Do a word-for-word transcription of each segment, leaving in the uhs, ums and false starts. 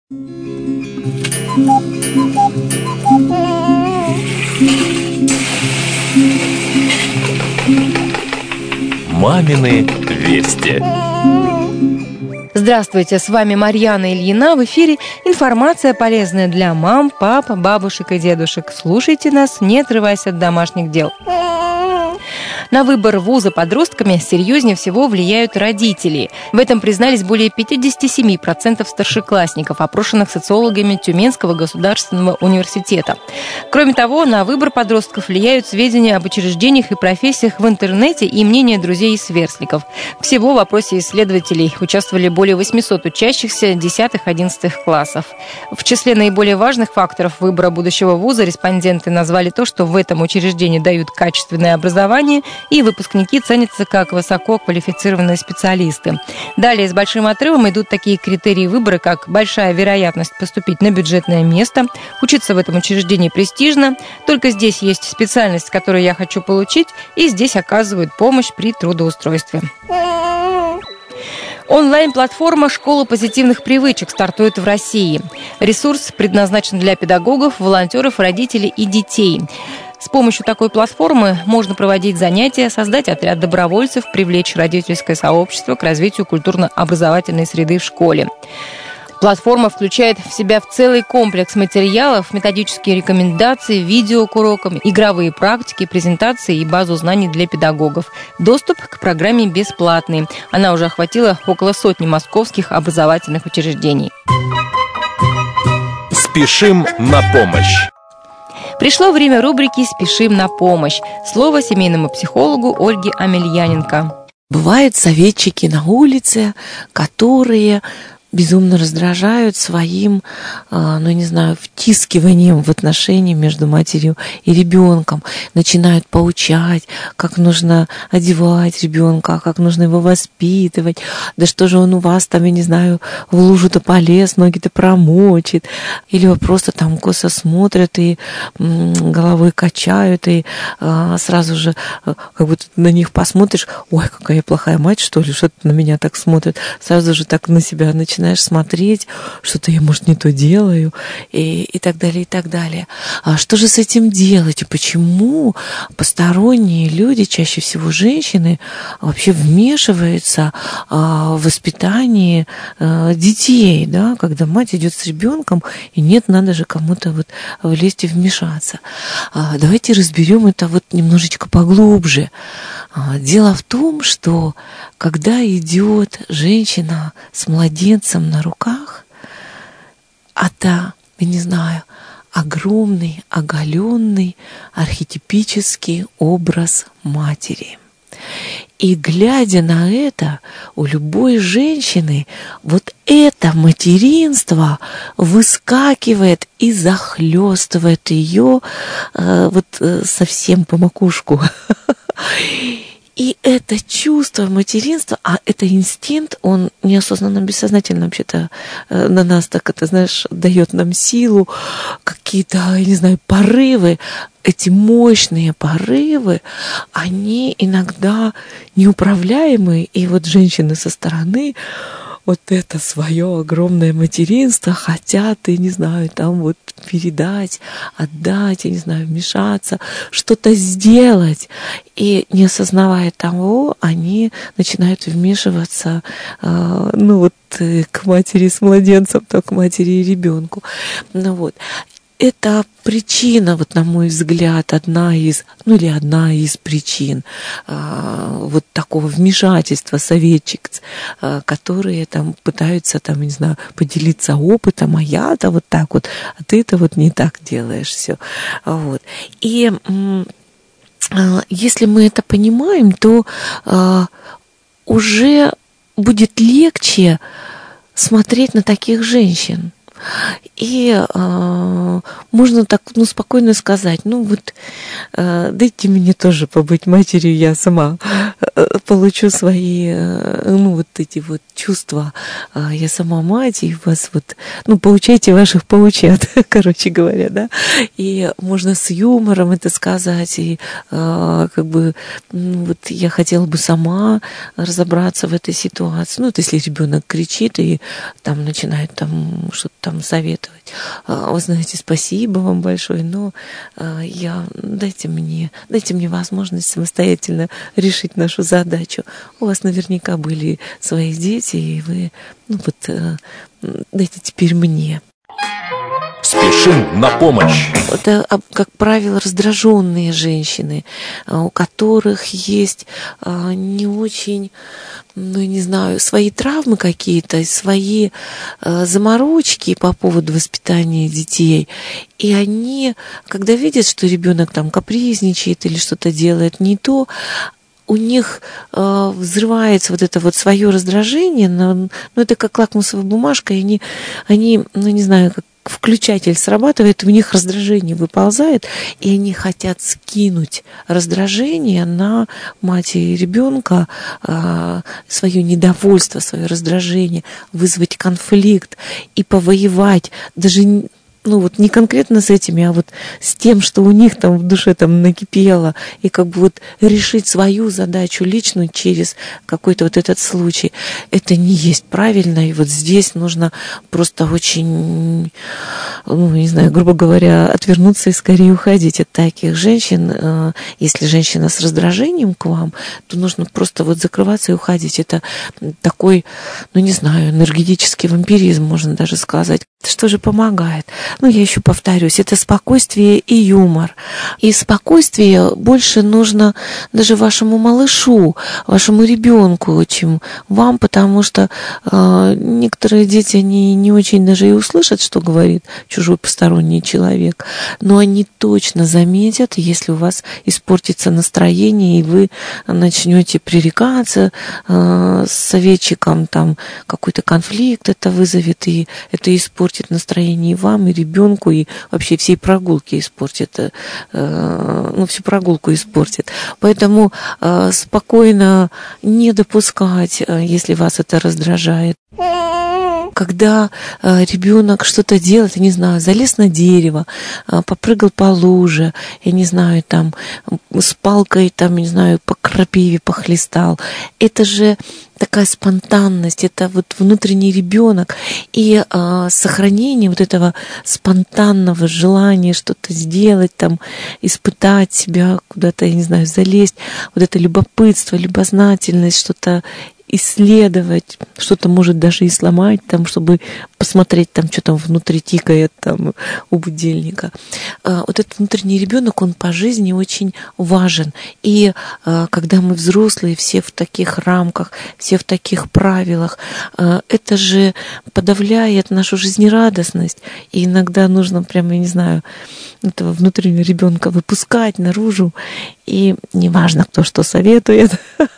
Мамины вести. Здравствуйте, с вами Марьяна Ильина. В эфире информация, полезная для мам, пап, бабушек и дедушек. Слушайте нас, не отрываясь от домашних дел. На выбор вуза подростками серьезнее всего влияют родители. В этом признались более пятьдесят семь процентов старшеклассников, опрошенных социологами Тюменского государственного университета. Кроме того, на выбор подростков влияют сведения об учреждениях и профессиях в интернете и мнения друзей и сверстников. Всего в опросе исследователей участвовали более восемьсот учащихся десятых-одиннадцатых классов. В числе наиболее важных факторов выбора будущего вуза респонденты назвали то, что в этом учреждении дают качественное образование и выпускники ценятся как высококвалифицированные специалисты. Далее с большим отрывом идут такие критерии выбора, как большая вероятность поступить на бюджетное место, учиться в этом учреждении престижно, только здесь есть специальность, которую я хочу получить, и здесь оказывают помощь при трудоустройстве. Онлайн-платформа «Школа позитивных привычек» стартует в России. Ресурс предназначен для педагогов, волонтеров, родителей и детей. С помощью такой платформы можно проводить занятия, создать отряд добровольцев, привлечь родительское сообщество к развитию культурно-образовательной среды в школе. Платформа включает в себя в целый комплекс материалов, методические рекомендации, видео к урокам, игровые практики, презентации и базу знаний для педагогов. Доступ к программе бесплатный. Она уже охватила около сотни московских образовательных учреждений. Спешим на помощь. Пришло время рубрики «Спешим на помощь». Слово семейному психологу Ольге Амельяненко. Бывают советчики на улице, которые безумно раздражают своим, ну, не знаю, втискиванием в отношения между матерью и ребенком. Начинают поучать, как нужно одевать ребенка, как нужно его воспитывать. Да что же он у вас там, я не знаю, в лужу-то полез, ноги-то промочит. Или просто там косо смотрят и головой качают, и сразу же как будто на них посмотришь, ой, какая я плохая мать, что ли, что на меня так смотрят. Сразу же так на себя начинаешь смотреть, что-то я, может, не то делаю, и, и так далее, и так далее. А что же с этим делать? И почему посторонние люди, чаще всего женщины, вообще вмешиваются а, в воспитание а, детей, да, когда мать идет с ребенком, и нет, надо же кому-то вот влезть и вмешаться. А, давайте разберем это вот немножечко поглубже. А, дело в том, что когда идет женщина с младенцем на руках, это, я не знаю, огромный, оголенный, архетипический образ матери. И глядя на это, у любой женщины вот это материнство выскакивает и захлестывает ее э, вот э, совсем по макушку. И это чувство материнства, а это инстинкт, он неосознанно, бессознательно вообще-то на нас так, это, знаешь, дает нам силу, какие-то, я не знаю, порывы. Эти мощные порывы, они иногда неуправляемые, и вот женщины со стороны вот это свое огромное материнство хотят, и, не знаю, там вот передать, отдать, я не знаю, вмешаться, что-то сделать. И не осознавая того, они начинают вмешиваться, э, ну вот, э, к матери с младенцем, то к матери и ребенку. Ну вот. Это причина, вот на мой взгляд, одна из, ну или одна из причин а, вот такого вмешательства советчиц, а, которые там пытаются, там, не знаю, поделиться опытом, а я-то вот так вот, а ты-то вот не так делаешь все. Вот. И а, если мы это понимаем, то а, уже будет легче смотреть на таких женщин. И э, можно так, ну, спокойно сказать, ну вот, э, дайте мне тоже побыть матерью, я сама э, получу свои, э, ну, вот эти вот чувства, э, я сама мать, и вас вот, ну, поучайте ваших поучат, короче говоря, да, и можно с юмором это сказать, и э, как бы, ну, вот я хотела бы сама разобраться в этой ситуации, ну, вот если ребенок кричит и там начинает там что-то там там советовать. Вы знаете, спасибо вам большое, но я, дайте мне, дайте мне возможность самостоятельно решить нашу задачу. У вас наверняка были свои дети, и вы, ну вот, дайте теперь мне. Спешим на помощь. Это, как правило, раздраженные женщины, у которых есть не очень, ну, не знаю, свои травмы какие-то, свои заморочки по поводу воспитания детей. И они, когда видят, что ребенок там капризничает или что-то делает не то, у них э, взрывается вот это вот свое раздражение, но, ну, это как лакмусовая бумажка, и они, они, ну, не знаю, как включатель срабатывает, у них раздражение выползает, и они хотят скинуть раздражение на мать и ребенка, э, свое недовольство, свое раздражение, вызвать конфликт и повоевать, даже ну вот не конкретно с этими, а вот с тем, что у них там в душе там накипело, и как бы вот решить свою задачу личную через какой-то вот этот случай. Это не есть правильно, и вот здесь нужно просто очень, ну, не знаю, грубо говоря, отвернуться и скорее уходить от таких женщин. Если женщина с раздражением к вам, то нужно просто вот закрываться и уходить. Это такой, ну, не знаю, энергетический вампиризм, можно даже сказать. Что же помогает? Ну, я еще повторюсь, это спокойствие и юмор. И спокойствие больше нужно даже вашему малышу, вашему ребенку, чем вам, потому что э, некоторые дети, они не очень даже и услышат, что говорит чужой посторонний человек, но они точно заметят, если у вас испортится настроение, и вы начнете пререкаться э, с советчиком, там какой-то конфликт это вызовет, и это испортит настроение и вам, и ребенку, и вообще всей прогулки испортит, э, ну, всю прогулку испортит. Поэтому э, спокойно не допускать, э, если вас это раздражает. Когда э, ребенок что-то делает, я не знаю, залез на дерево, э, попрыгал по луже, я не знаю, там с палкой, там, не знаю, по крапиве похлестал, это же такая спонтанность, это вот внутренний ребенок, и э, сохранение вот этого спонтанного желания что-то сделать, там, испытать себя, куда-то, я не знаю, залезть, вот это любопытство, любознательность, что-то исследовать, что-то может даже и сломать, там, чтобы посмотреть, там, что там внутри тикает там, у будильника. Вот этот внутренний ребенок, он по жизни очень важен. И когда мы взрослые, все в таких рамках, все в таких правилах, это же подавляет нашу жизнерадостность. И иногда нужно прямо, я не знаю, этого внутреннего ребенка выпускать наружу. И неважно, кто что советует,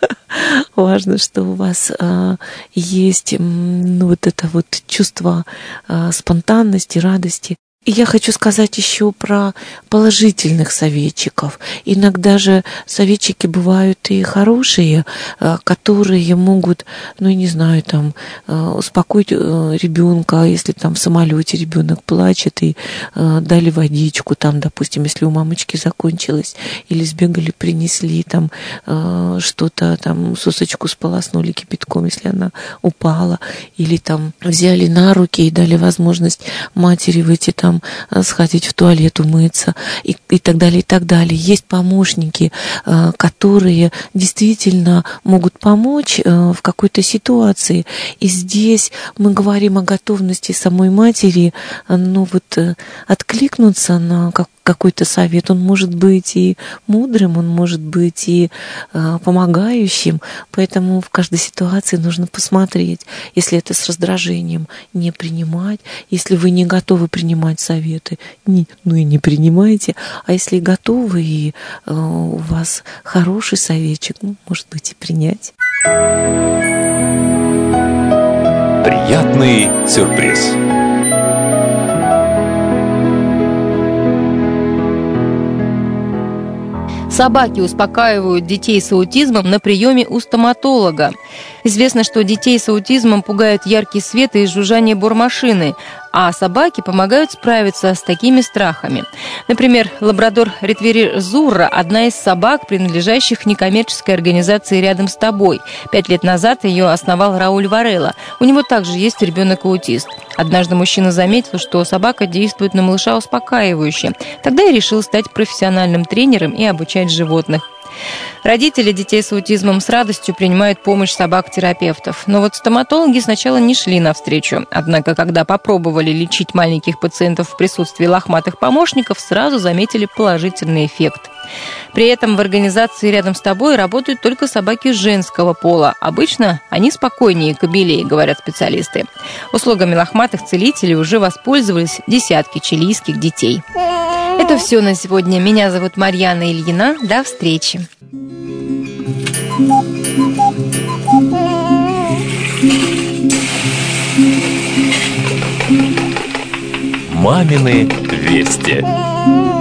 важно, что у вас э, есть ну, вот это вот чувство э, спонтанности, радости. И я хочу сказать еще про положительных советчиков. Иногда же советчики бывают и хорошие, которые могут, ну, я не знаю, там, успокоить ребенка, если там в самолете ребенок плачет, и дали водичку, там, допустим, если у мамочки закончилось, или сбегали, принесли там что-то, там, сосочку сполоснули кипятком, если она упала, или там взяли на руки и дали возможность матери выйти там, сходить в туалет, умыться и, и так далее, и так далее. Есть помощники, которые действительно могут помочь в какой-то ситуации. И здесь мы говорим о готовности самой матери, ну вот, откликнуться на как какой-то совет. Он может быть и мудрым, он может быть и э, помогающим, поэтому в каждой ситуации нужно посмотреть. Если это с раздражением, не принимать. Если вы не готовы принимать советы, не, ну и не принимайте. А если готовы и э, у вас хороший советчик, ну, может быть, и принять. Приятный сюрприз. Собаки успокаивают детей с аутизмом на приеме у стоматолога. Известно, что детей с аутизмом пугают яркий свет и жужжание бормашины, а собаки помогают справиться с такими страхами. Например, лабрадор-ретривер Зурра – одна из собак, принадлежащих некоммерческой организации «Рядом с тобой». Пять лет назад ее основал Рауль Варелла. У него также есть ребенок-аутист. Однажды мужчина заметил, что собака действует на малыша успокаивающе. Тогда и решил стать профессиональным тренером и обучать животных. Родители детей с аутизмом с радостью принимают помощь собак-терапевтов. Но вот стоматологи сначала не шли навстречу. Однако, когда попробовали лечить маленьких пациентов в присутствии лохматых помощников, сразу заметили положительный эффект. При этом в организации «Рядом с тобой» работают только собаки женского пола. Обычно они спокойнее кобелей, говорят специалисты. Услугами лохматых целителей уже воспользовались десятки чилийских детей. Это все на сегодня. Меня зовут Марьяна Ильина. До встречи. Мамины вести.